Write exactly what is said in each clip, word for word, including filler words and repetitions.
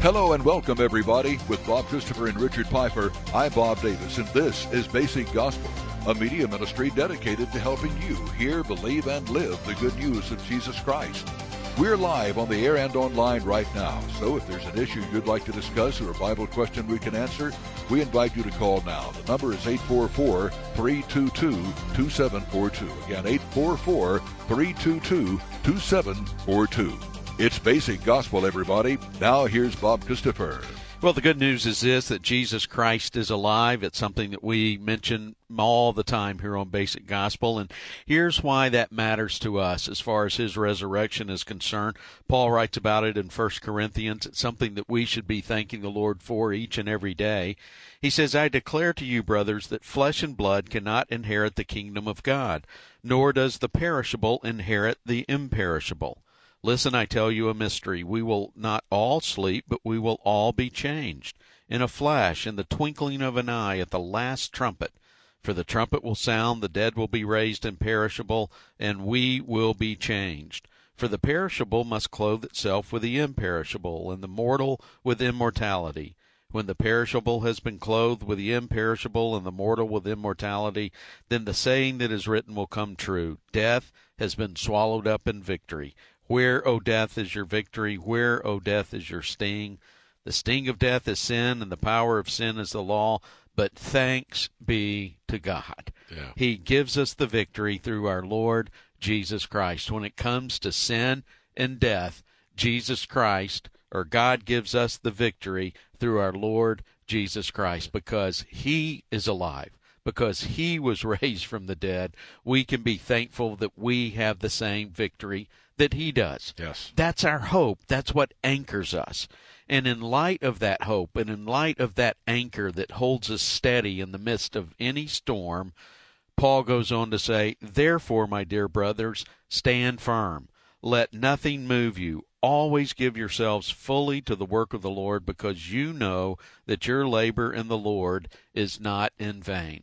Hello and welcome, everybody. With Bob Christopher and Richard Piper, I'm Bob Davis, and this is Basic Gospel, a media ministry dedicated to helping you hear, believe, and live the good news of Jesus Christ. We're live on the air and online right now, so if there's an issue you'd like to discuss or a Bible question we can answer, we invite you to call now. The number is eight four four, three two two, two seven four two. Again, eight four four, three two two, two seven four two. It's Basic Gospel, everybody. Now here's Bob Christopher. Well, the good news is this, that Jesus Christ is alive. It's something that we mention all the time here on Basic Gospel, and here's why that matters to us as far as his resurrection is concerned. Paul writes about it in First Corinthians. It's something that we should be thanking the Lord for each and every day. He says, I declare to you, brothers, that flesh and blood cannot inherit the kingdom of God, nor does the perishable inherit the imperishable. Listen, I tell you a mystery. We will not all sleep, but we will all be changed. In a flash, in the twinkling of an eye, at the last trumpet. For the trumpet will sound, the dead will be raised imperishable, and we will be changed. For the perishable must clothe itself with the imperishable, and the mortal with immortality. When the perishable has been clothed with the imperishable, and the mortal with immortality, then the saying that is written will come true. Death has been swallowed up in victory. Where, O death, is your victory? Where, O death, is your sting? The sting of death is sin, and the power of sin is the law. But thanks be to God. Yeah. He gives us the victory through our Lord Jesus Christ. When it comes to sin and death, Jesus Christ, or God, gives us the victory through our Lord Jesus Christ, because he is alive. Because he was raised from the dead, we can be thankful that we have the same victory that he does. Yes. That's our hope. That's what anchors us. And in light of that hope, and in light of that anchor that holds us steady in the midst of any storm, Paul goes on to say, therefore, my dear brothers, stand firm. Let nothing move you. Always give yourselves fully to the work of the Lord, because you know that your labor in the Lord is not in vain.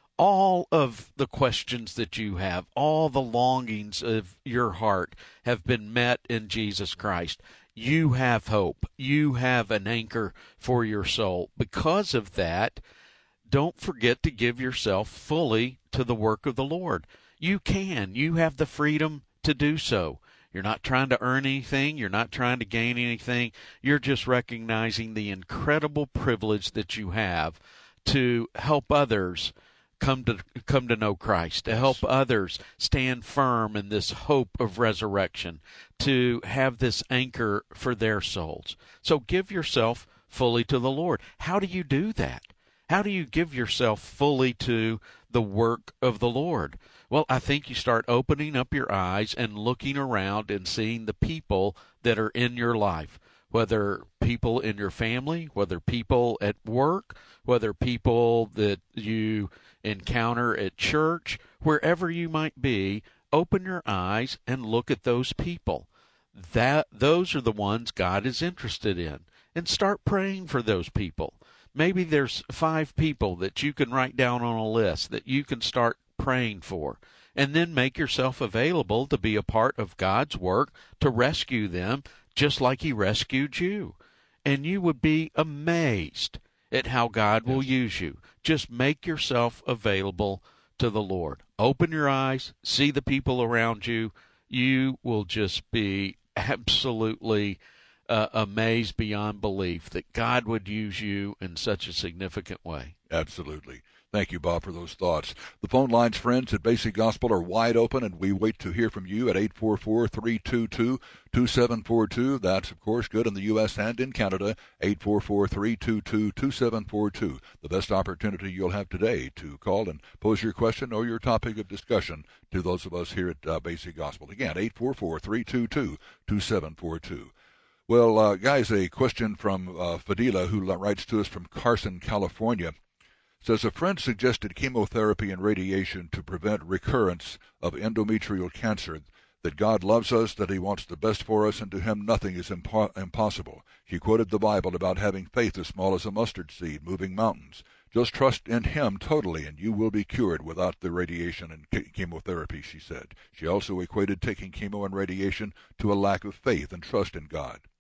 All of the questions that you have, all the longings of your heart have been met in Jesus Christ. You have hope. You have an anchor for your soul. Because of that, don't forget to give yourself fully to the work of the Lord. You can. You have the freedom to do so. You're not trying to earn anything. You're not trying to gain anything. You're just recognizing the incredible privilege that you have to help others come to come to know Christ, to help others stand firm in this hope of resurrection, to have this anchor for their souls. So give yourself fully to the Lord. How do you do that? How do you give yourself fully to the work of the Lord? Well, I think you start opening up your eyes and looking around and seeing the people that are in your life, whether people in your family, whether people at work, whether people that you encounter at church, wherever you might be. Open your eyes and look at those people. That those are the ones God is interested in. And start praying for those people. Maybe there's five people that you can write down on a list that you can start praying for. And then make yourself available to be a part of God's work to rescue them, just like he rescued you. And you would be amazed at how God will yes. use you. Just make yourself available to the Lord. Open your eyes, see the people around you. You will just be absolutely uh, amazed beyond belief that God would use you in such a significant way. Absolutely. Thank you, Bob, for those thoughts. The phone lines, friends, at Basic Gospel are wide open, and we wait to hear from you at eight four four, three two two, two seven four two. That's, of course, good in the U S and in Canada, eight four four, three two two, two seven four two. The best opportunity you'll have today to call and pose your question or your topic of discussion to those of us here at uh, Basic Gospel. Again, eight four four, three two two, two seven four two. Well, uh, guys, a question from uh, Fadila, who writes to us from Carson, California. Says a friend suggested chemotherapy and radiation to prevent recurrence of endometrial cancer, that God loves us, that he wants the best for us, and to him nothing is impo- impossible. She quoted the Bible about having faith as small as a mustard seed, moving mountains. Just trust in him totally, and you will be cured without the radiation and ke- chemotherapy, she said. She also equated taking chemo and radiation to a lack of faith and trust in God.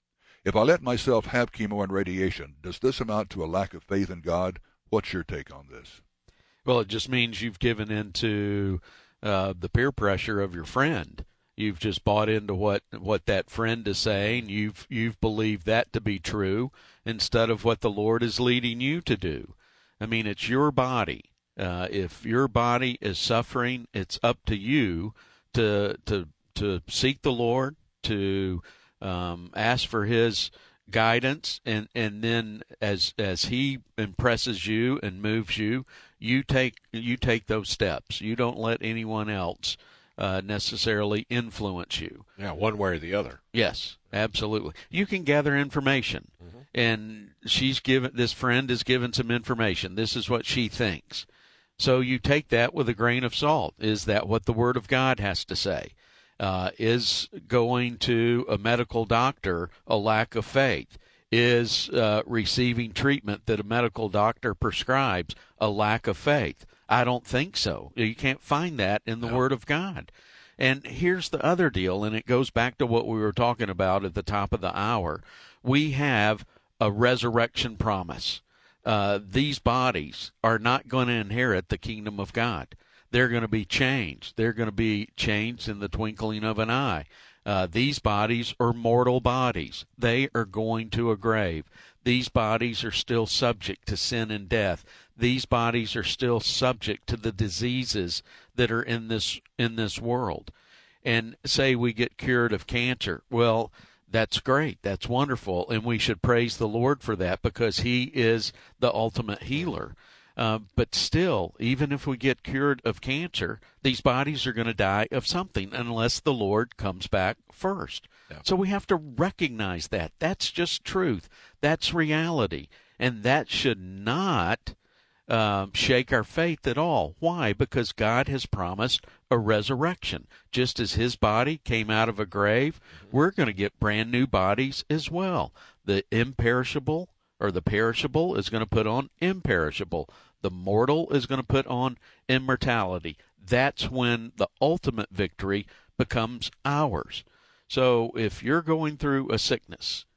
If I let myself have chemo and radiation, does this amount to a lack of faith in God? What's your take on this? Well, it just means you've given into uh, the peer pressure of your friend. You've just bought into what, what that friend is saying. You've you've believed that to be true instead of what the Lord is leading you to do. I mean, it's your body. Uh, if your body is suffering, it's up to you to to to seek the Lord, to um, ask for His guidance, and and then as as He impresses you and moves you, you take you take those steps. You don't let anyone else uh, necessarily influence you. Yeah, one way or the other. Yes, absolutely. You can gather information, mm-hmm. and she's given this friend is given some information. This is what she thinks. So you take that with a grain of salt. Is that what the Word of God has to say? Uh, is going to a medical doctor a lack of faith? Is uh, receiving treatment that a medical doctor prescribes a lack of faith? I don't think so. You can't find that in the no. Word of God. And here's the other deal, and it goes back to what we were talking about at the top of the hour. We have a resurrection promise. Uh, these bodies are not going to inherit the kingdom of God. They're going to be changed. They're going to be changed in the twinkling of an eye. Uh, these bodies are mortal bodies. They are going to a grave. These bodies are still subject to sin and death. These bodies are still subject to the diseases that are in this in this world. And say we get cured of cancer. Well, that's great. That's wonderful. And we should praise the Lord for that because He is the ultimate healer. Uh, but still, even if we get cured of cancer, these bodies are going to die of something unless the Lord comes back first. Yeah. So we have to recognize that. That's just truth. That's reality. And that should not uh, shake our faith at all. Why? Because God has promised a resurrection. Just as His body came out of a grave, mm-hmm. we're going to get brand new bodies as well. The imperishable or the perishable is going to put on imperishable. The mortal is going to put on immortality. That's when the ultimate victory becomes ours. So if you're going through a sickness,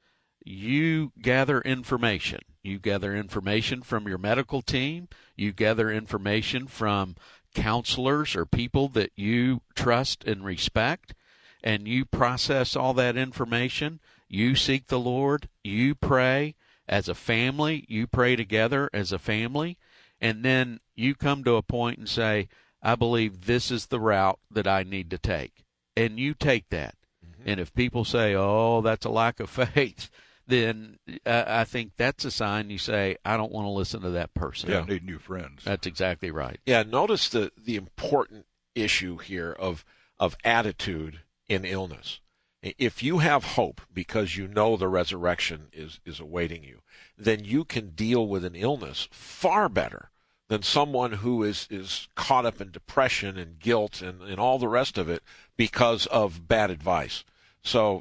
you gather information. You gather information from your medical team. You gather information from counselors or people that you trust and respect, and you process all that information. You seek the Lord. You pray. As a family, you pray together as a family, and then you come to a point and say, I believe this is the route that I need to take. And you take that. Mm-hmm. And if people say, oh, that's a lack of faith, then uh, I think that's a sign you say, I don't want to listen to that person. Yeah, need new friends. That's exactly right. Yeah, notice the, the important issue here of of attitude in illness. If you have hope because you know the resurrection is, is awaiting you, then you can deal with an illness far better than someone who is, is caught up in depression and guilt and, and all the rest of it because of bad advice. So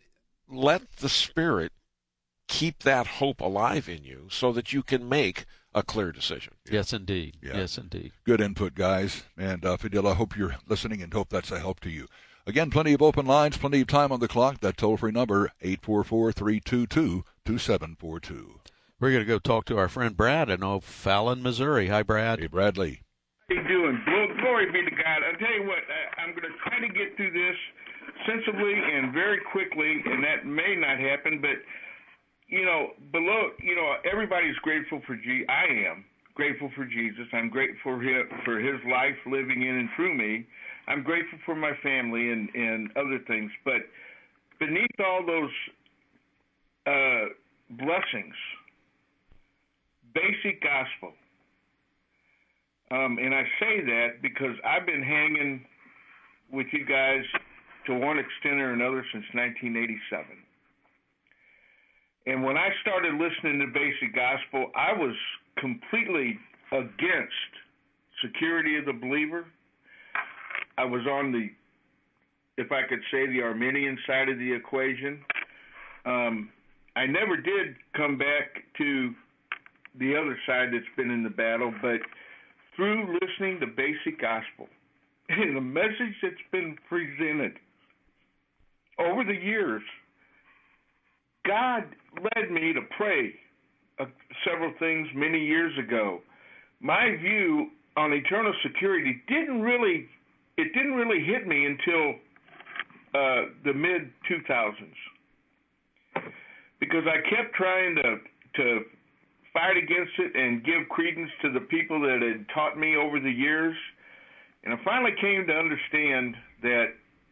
let the Spirit keep that hope alive in you so that you can make a clear decision. Yes, indeed. Yeah. Yes, indeed. Good input, guys. And, uh, Fidel, I hope you're listening and hope that's a help to you. Again, plenty of open lines, plenty of time on the clock. That toll-free number, eight four four, three two two, two seven four two. We're going to go talk to our friend Brad in O'Fallon, Missouri. Hi, Brad. Hey, Bradley. How you doing? Glory be to God. I'll tell you what, I'm going to try to get through this sensibly and very quickly, and that may not happen, but, you know, below, you know, everybody's grateful for Jesus. I am grateful for Jesus. I'm grateful for him, for his life living in and through me. I'm grateful for my family and, and other things, but beneath all those uh, blessings, basic gospel, um, and I say that because I've been hanging with you guys to one extent or another since nineteen eighty-seven. And when I started listening to basic gospel, I was completely against security of the believer. I was on the, if I could say, the Arminian side of the equation. Um, I never did come back to the other side that's been in the battle, but through listening to basic gospel and the message that's been presented over the years, God led me to pray uh, several things many years ago. My view on eternal security didn't really, it didn't really hit me until uh, the mid two thousands, because I kept trying to to fight against it and give credence to the people that had taught me over the years, and I finally came to understand that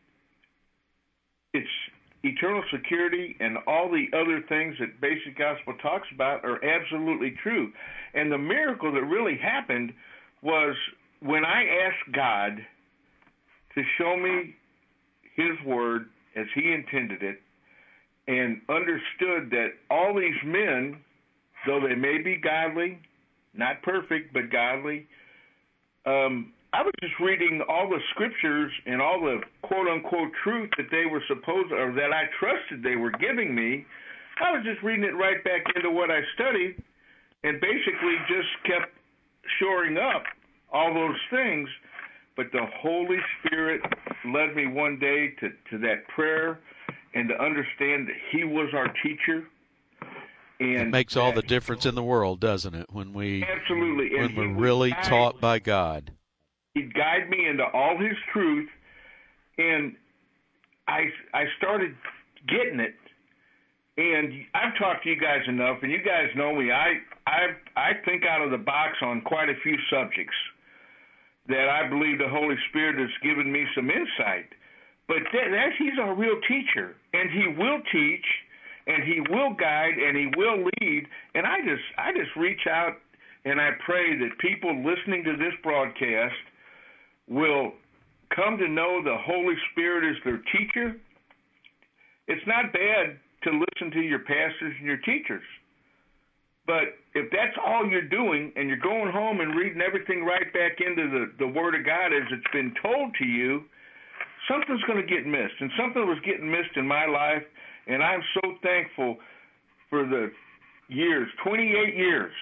it's eternal security and all the other things that Basic Gospel talks about are absolutely true. And the miracle that really happened was when I asked God to show me his word as he intended it, and understood that all these men, though they may be godly, not perfect, but godly, um, I was just reading all the scriptures and all the quote-unquote truth that they were supposed, or that I trusted they were giving me. I was just reading it right back into what I studied, and basically just kept shoring up all those things. But the Holy Spirit led me one day to, to that prayer and to understand that he was our teacher. And it makes all the difference in the world, doesn't it, when we absolutely when we're really guide, taught by God. He'd guide me into all his truth, and I I started getting it. And I've talked to you guys enough, and you guys know me. I I I think out of the box on quite a few subjects that I believe the Holy Spirit has given me some insight. But that, that he's our real teacher, and he will teach, and he will guide, and he will lead. And I just I just reach out and I pray that people listening to this broadcast will come to know the Holy Spirit as their teacher. It's not bad to listen to your pastors and your teachers, but if that's all you're doing and you're going home and reading everything right back into the, the Word of God as it's been told to you, something's going to get missed. And something was getting missed in my life, and I'm so thankful for the years, twenty-eight years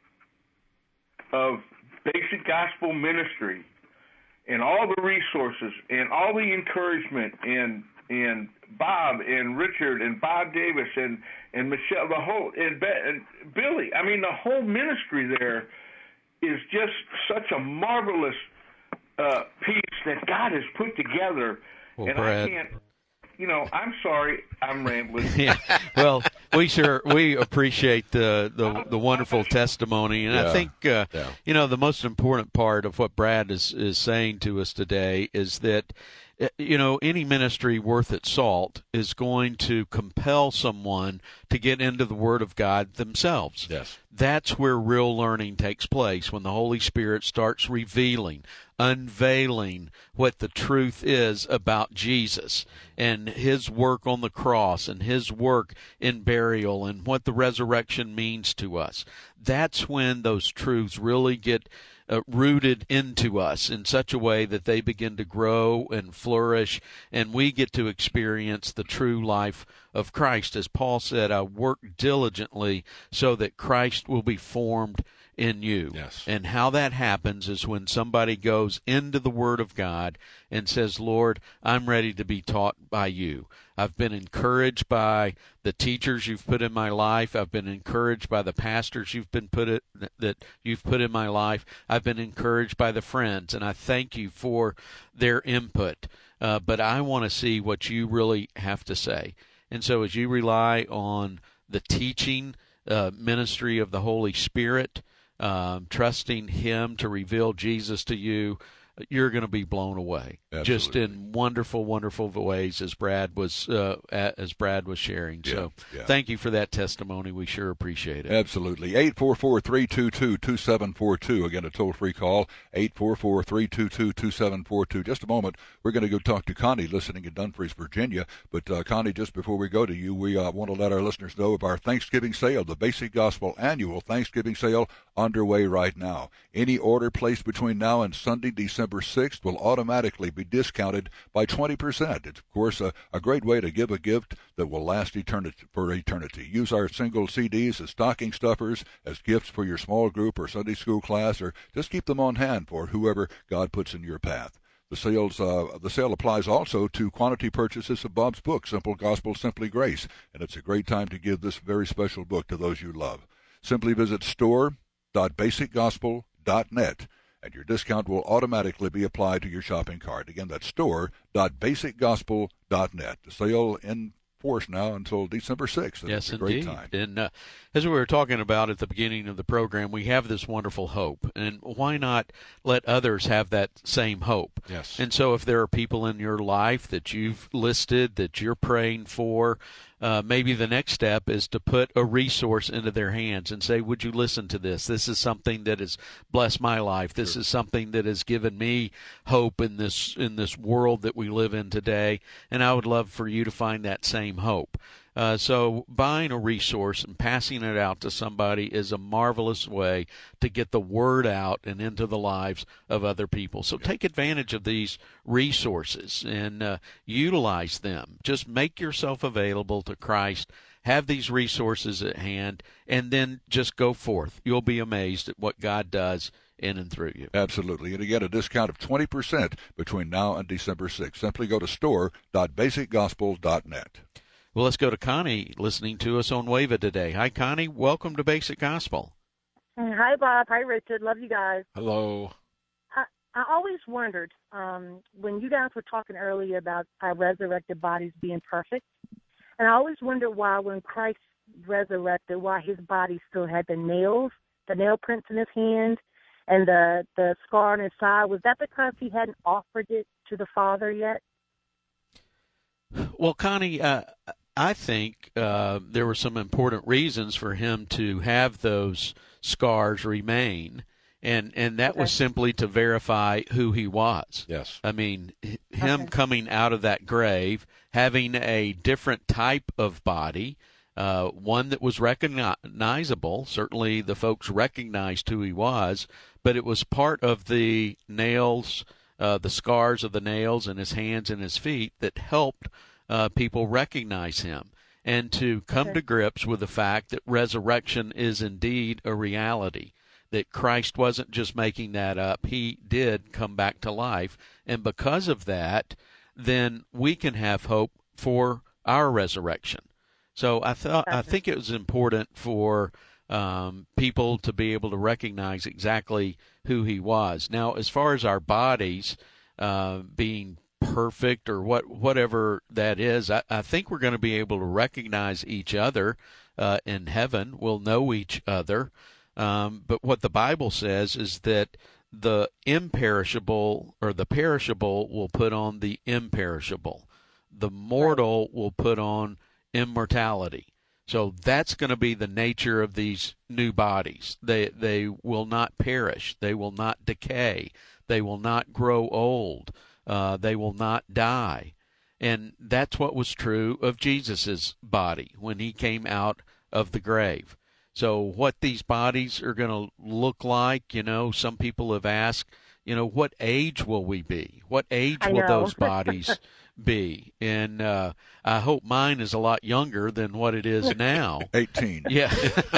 of Basic Gospel ministry, and all the resources and all the encouragement, and and Bob and Richard and Bob Davis and, and Michelle, the whole and, Be, and Billy. I mean, the whole ministry there is just such a marvelous uh, piece that God has put together. Well, and Brad, I can't. You know, I'm sorry, I'm rambling. yeah. Well, we sure we appreciate the the, the wonderful testimony, and yeah. I think uh, yeah. you know the most important part of what Brad is is saying to us today is that you know any ministry worth its salt is going to compel someone to get into the Word of God themselves. Yes. That's where real learning takes place, when the Holy Spirit starts revealing, unveiling what the truth is about Jesus and his work on the cross and his work in burial and what the resurrection means to us. That's when those truths really get uh, rooted into us in such a way that they begin to grow and flourish, and we get to experience the true life of Christ. As Paul said, I work diligently so that Christ will be formed in you. Yes. And how that happens is when somebody goes into the Word of God and says, Lord, I'm ready to be taught by you. I've been encouraged by the teachers you've put in my life. I've been encouraged by the pastors you've been put it, that you've put in my life. I've been encouraged by the friends, and I thank you for their input. Uh, but I want to see what you really have to say. And so as you rely on the teaching uh, ministry of the Holy Spirit, Um, trusting him to reveal Jesus to you, you're going to be blown away. Absolutely. Just in wonderful, wonderful ways, as Brad was uh, as Brad was sharing. Yeah, so, yeah. thank you for that testimony. We sure appreciate it. Absolutely. eight four four, three two two, two seven four two. Again, a toll-free call, eight four four, three two two, two seven four two. Just a moment, we're going to go talk to Connie, listening in Dumfries, Virginia. But, uh, Connie, just before we go to you, we uh, want to let our listeners know of our Thanksgiving sale, the Basic Gospel Annual Thanksgiving Sale, underway right now. Any order placed between now and Sunday, December sixth, will automatically be discounted by twenty percent. It's, of course, a, a great way to give a gift that will last eternity, for eternity. Use our single C Ds as stocking stuffers, as gifts for your small group or Sunday school class, or just keep them on hand for whoever God puts in your path. The sales, uh, the sale applies also to quantity purchases of Bob's book, Simple Gospel, Simply Grace, and it's a great time to give this very special book to those you love. Simply visit store dot basic gospel dot net, and your discount will automatically be applied to your shopping cart. Again, that's store dot basic gospel dot net. The sale in force now until December sixth. Yes, it's a great indeed. time. And uh, as we were talking about at the beginning of the program, we have this wonderful hope. And why not let others have that same hope? Yes. And so if there are people in your life that you've listed, that you're praying for, Uh, maybe the next step is to put a resource into their hands and say, would you listen to this? This is something that has blessed my life. This Sure. is something that has given me hope in this in this world that we live in today, and I would love for you to find that same hope. Uh, so buying a resource and passing it out to somebody is a marvelous way to get the word out and into the lives of other people. So take advantage of these resources and uh, utilize them. Just make yourself available to Christ. Have these resources at hand, and then just go forth. You'll be amazed at what God does in and through you. Absolutely. And again, a discount of twenty percent between now and December sixth. Simply go to store dot basic gospel dot net. Well, let's go to Connie listening to us on WAVA today. Hi, Connie. Welcome to Basic Gospel. Hi, Bob. Hi, Richard. Love you guys. Hello. I, I always wondered, um, when you guys were talking earlier about our resurrected bodies being perfect, and I always wondered why when Christ resurrected, why his body still had the nails, the nail prints in his hand, and the, the scar on his side. Was that because he hadn't offered it to the Father yet? Well, Connie, uh, I think uh, there were some important reasons for him to have those scars remain, and, and that okay. was simply to verify who he was. Yes. I mean, him okay. coming out of that grave, having a different type of body, uh, one that was recognizable. Certainly the folks recognized who he was, but it was part of the nails, uh, the scars of the nails in his hands and his feet that helped uh, people recognize him and to come okay. to grips with the fact that resurrection is indeed a reality, that Christ wasn't just making that up. He did come back to life. And because of that, then we can have hope for our resurrection. So I thought I think it was important for um, people to be able to recognize exactly who he was. Now, as far as our bodies uh, being perfect or what whatever that is, I, I think we're going to be able to recognize each other uh, in heaven. We'll know each other. Um, but what the Bible says is that the imperishable or the perishable will put on the imperishable. The mortal will put on immortality. So that's going to be the nature of these new bodies. They they will not perish. They will not decay. They will not grow old. Uh, they will not die. And that's what was true of Jesus's body when he came out of the grave. So what these bodies are going to look like, you know, some people have asked, you know, what age will we be? What age I will know. those bodies be? And uh, I hope mine is a lot younger than what it is now. eighteen. Yeah.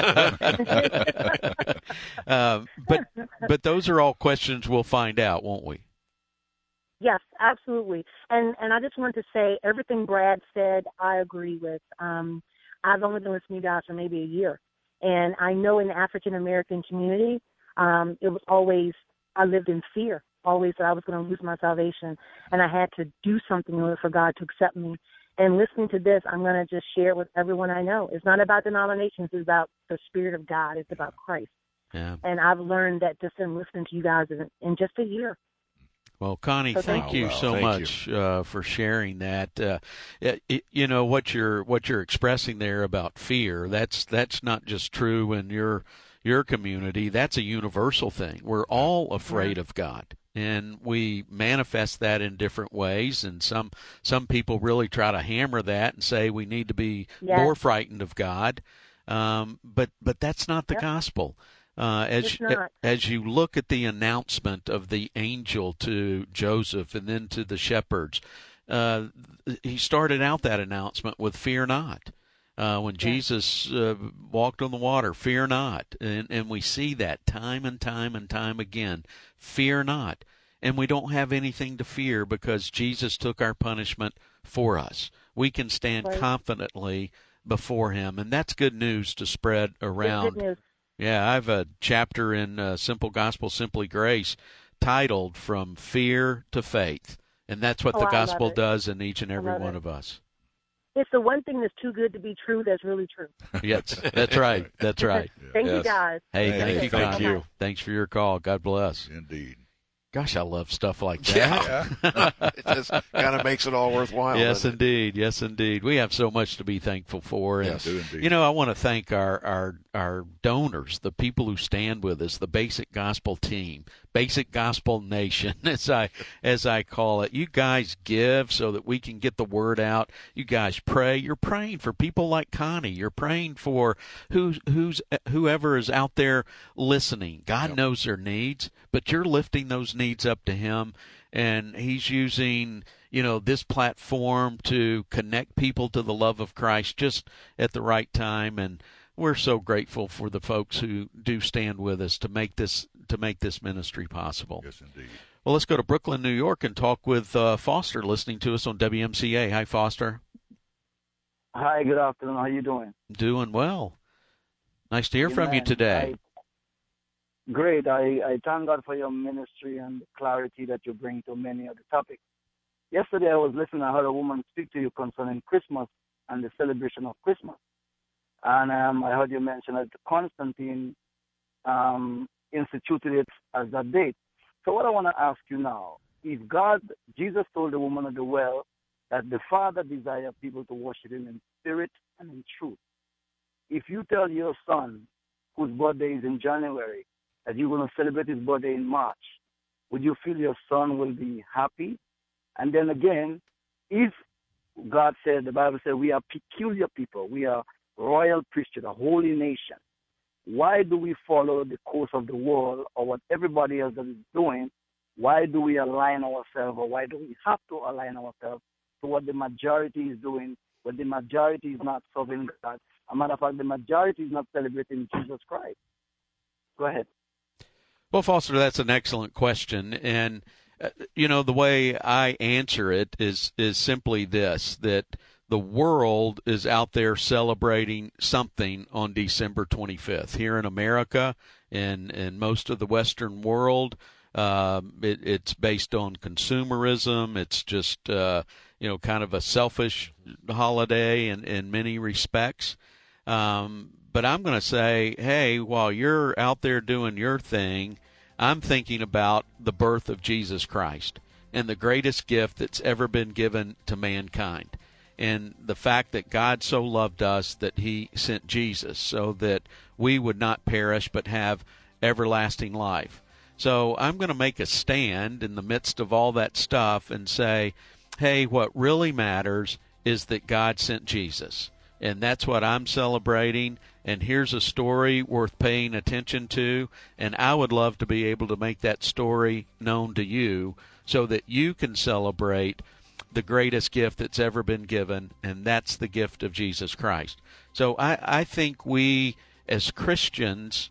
uh, but but those are all questions we'll find out, won't we? Yes, absolutely. And and I just wanted to say everything Brad said, I agree with. Um, I've only been listening to you guys for maybe a year. And I know in the African-American community, um, it was always, I lived in fear, always that I was going to lose my salvation. And I had to do something in order for God to accept me. And listening to this, I'm going to just share it with everyone I know. It's not about denominations. It's about the Spirit of God. It's about Christ. Yeah. And I've learned that just in listening to you guys in, in just a year. Well, Connie, So thank thank you you. so Thank much uh, for sharing that. Uh, it, you know what you're what you're expressing there about fear. That's that's not just true in your your community. That's a universal thing. We're all afraid of God, and we manifest that in different ways. And some some people really try to hammer that and say we need to be Yes. more frightened of God. Um, but but that's not the Yep. gospel. Uh, as It's not. as you look at the announcement of the angel to Joseph and then to the shepherds, uh, he started out that announcement with "Fear not." Uh, when Yeah. Jesus uh, walked on the water, "Fear not," and and we see that time and time and time again. Fear not. and we don't have anything to fear because Jesus took our punishment for us. We can stand right. confidently before him, and that's good news to spread around. Good news. Yeah, I have a chapter in uh, Simple Gospel, Simply Grace titled From Fear to Faith, and that's what oh, the I gospel love it. does in each and every love one it. of us. It's the one thing that's too good to be true that's really true. Yes, that's right. That's right. Thank Yes. you, guys. Hey, Hey, thank hey, you, thank Connie. you. Thanks for your call. God bless. Indeed. Gosh, I love stuff like that. Yeah. It just kind of makes it all worthwhile. Yes, doesn't it? indeed. Yes, indeed. We have so much to be thankful for. And, Yes. Do indeed. you know, I want to thank our, our, our donors, the people who stand with us, the Basic Gospel team, Basic Gospel Nation, as I as I call it. You guys give so that we can get the word out. You guys pray. You're praying for people like Connie. You're praying for who's who's whoever is out there listening. God Yep. knows their needs, but you're lifting those needs up to him, and he's using, you know, this platform to connect people to the love of Christ just at the right time. And we're so grateful for the folks who do stand with us to make this to make this ministry possible. Yes, indeed. Well, let's go to Brooklyn, New York, and talk with uh, Foster, listening to us on W M C A. Hi, Foster. Hi, good afternoon. How you doing? Doing well. Nice to hear from you Amen. today. I, great. I, I thank God for your ministry and the clarity that you bring to many of the topics. Yesterday I was listening, I heard a woman speak to you concerning Christmas and the celebration of Christmas. And um, I heard you mention that Constantine um, instituted it as that date. So what I want to ask you now, if God, Jesus told the woman at the well that the Father desires people to worship him in spirit and in truth. If you tell your son, whose birthday is in January, that you're going to celebrate his birthday in March, would you feel your son will be happy? And then again, if God said, the Bible said, we are peculiar people, we are royal priesthood, a holy nation, why do we follow the course of the world or what everybody else is doing? Why do we align ourselves, or why do we have to align ourselves to what the majority is doing, when the majority is not serving God? As a matter of fact, the majority is not celebrating Jesus Christ. Go ahead. Well, Foster, that's an excellent question. And, uh, you know, the way I answer it is, is simply this, that the world is out there celebrating something on December twenty-fifth. Here in America and in most of the Western world, uh, it, it's based on consumerism. It's just, uh, you know, kind of a selfish holiday in, in many respects. Um, but I'm going to say, hey, while you're out there doing your thing, I'm thinking about the birth of Jesus Christ and the greatest gift that's ever been given to mankind. And the fact that God so loved us that he sent Jesus so that we would not perish but have everlasting life. So I'm going to make a stand in the midst of all that stuff and say, hey, what really matters is that God sent Jesus. And that's what I'm celebrating. And here's a story worth paying attention to. And I would love to be able to make that story known to you so that you can celebrate the greatest gift that's ever been given, and that's the gift of Jesus Christ. So I, I think we, as Christians,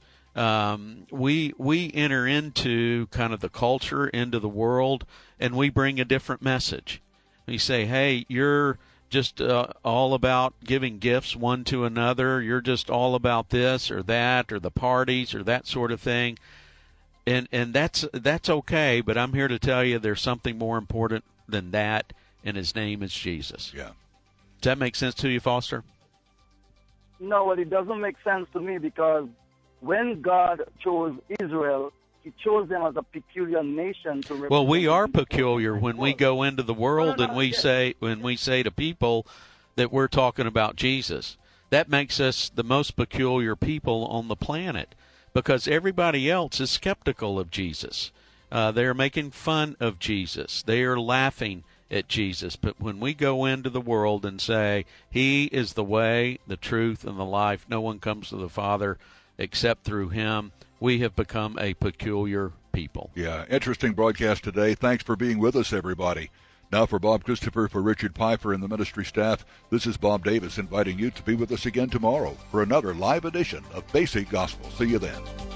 um, we we enter into kind of the culture, into the world, and we bring a different message. We say, hey, you're just uh, all about giving gifts one to another. You're just all about this or that or the parties or that sort of thing. And and that's that's okay, but I'm here to tell you there's something more important than that, and his name is Jesus. Yeah. Does that make sense to you, Foster? No, well, it doesn't make sense to me, because when God chose Israel, he chose them as a peculiar nation to represent. Well, we are him before peculiar the when we world. go into the world No, no, and we yes. say when we say to people that we're talking about Jesus. That makes us the most peculiar people on the planet, because everybody else is skeptical of Jesus. Uh, they're making fun of Jesus. They are laughing at Jesus. But when we go into the world and say, he is the way, the truth, and the life, no one comes to the Father except through him, we have become a peculiar people. Yeah, interesting broadcast today. Thanks for being with us, everybody. Now for Bob Christopher, for Richard Pfeiffer and the ministry staff, this is Bob Davis inviting you to be with us again tomorrow for another live edition of Basic Gospel. See you then.